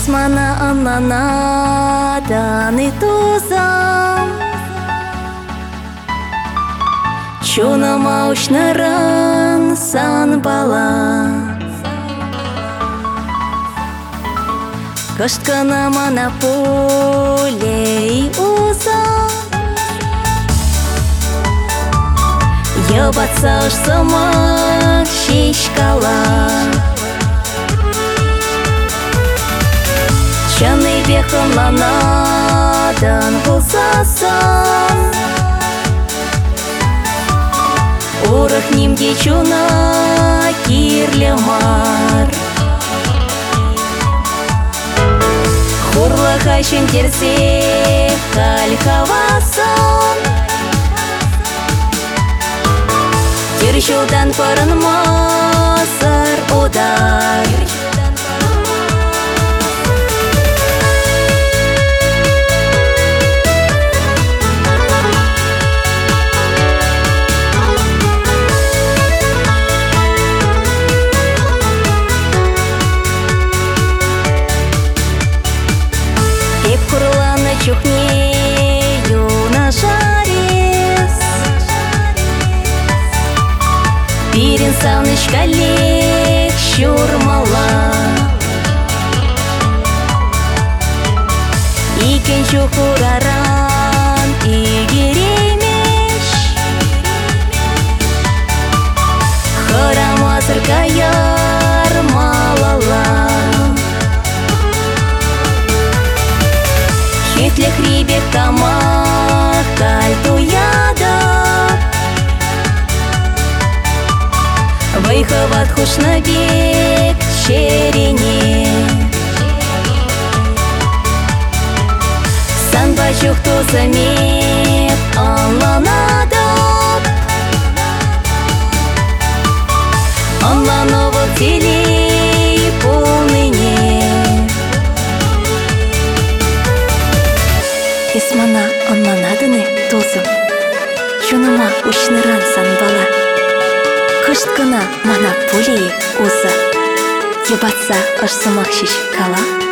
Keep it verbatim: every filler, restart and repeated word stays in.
Исмана аннанадан и тузам Чунама ушнаран сан бала Кашткана мана полей уза Ябатса ушсамак шишкала Чаны бехым ланадан булсасан Урах нимге чуна кирле мар Хурлах айшын терсе калькавасан Тершудан парын масар удар Курлана чухнею на жарес Пирин санышкалек шурмала Икен чухураран игеремеш Харамазыр каяр малала Хитлек рибек тамак кальтуяда Выховат хушнабек черене Санбачух тузамек анланадап Анлановал телей полныне Исмана аннанадыны тозым Чунама ушныран санбала Кышткана мана пулей уза Ебатса ашсымак шиш кала